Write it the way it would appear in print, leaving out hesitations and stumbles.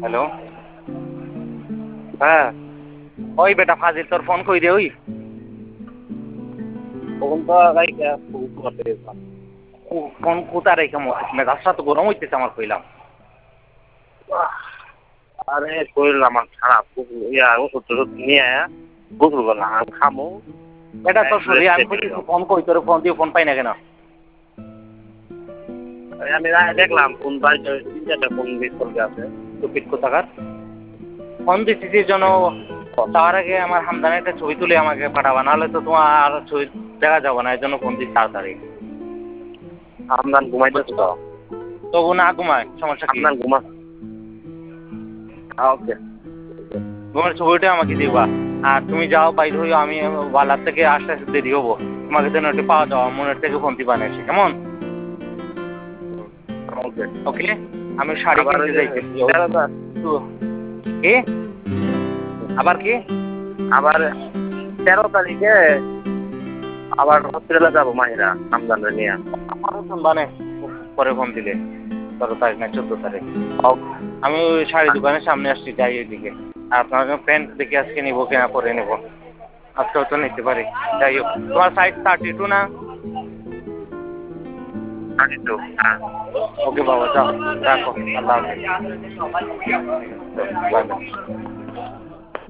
Hello. হ্যাঁ, ওই বেটা ফাজিল তোর ফোন কই দে ওই। তখন তো রাইখা ফোন করতে গেছিলাম। ফোন কোথায় রেখে মেজাজটা তো গরম হইতেছে আমার কইলাম। আরে শরীর আমার খারাপ, ওষুধ নিয়ে আয়া গোসল করলাম, আমি খামো। এটা তোর শরীর আমি কইতেছি ফোন কই তোর ফোন দিয়ে ফোন পাই না কেন? আমি দেখলাম ফোন বাড়িতে 3-4টা ফোন মিস করতে আছে। টুপিট কোথাকার ফোন দিতেছি জন্য তার আগে আমার হামদানের একটা ছবি তুলে আমাকে পাঠাবা, নাহলে তো তোমার আর ছবি দেখা যাবে না, এই জন্য ফোন দিচ্ছি তাড়াতাড়ি। আমদান ঘুমাইতেছে তো। তবু না ঘুমায় সমস্যা কি? আমদান ঘুমা। ওকে, ঘুমের ছবিটা আমাকে দিবা। আর তুমি যাও বাইরে হইও, আমি বালার থেকে আসতে আসতে দেরি হবো, তোমাকে যেন একটু পাওয়া যাওয়া মনের থেকে ফোন দিবা না এসে, কেমন? ওকে। ওকে, আমি শাড়ি কিনতে যাইতেছি। কি আবার কি? আবার 13 তারিখে আবার হসপিটালে যাবো মাহিরা আমদানরে নিয়ে। মানে পরে ফোন দিলে 13 তারিখ না 14 তারিখ। আমি ওই শাড়ি দোকানের সামনে আসছি, যাই ওইদিকে। আর আপনার জন্য প্যান্ট দেখে আজকে নিবো কিনা পরে নেবো, আজকেও তো নিতে পারি। যাই হোক, তোমার সাইজ 32 না? 32, হ্যাঁ। ওকে বাবা, যাও রাখো, আল্লাহ হাফেজ।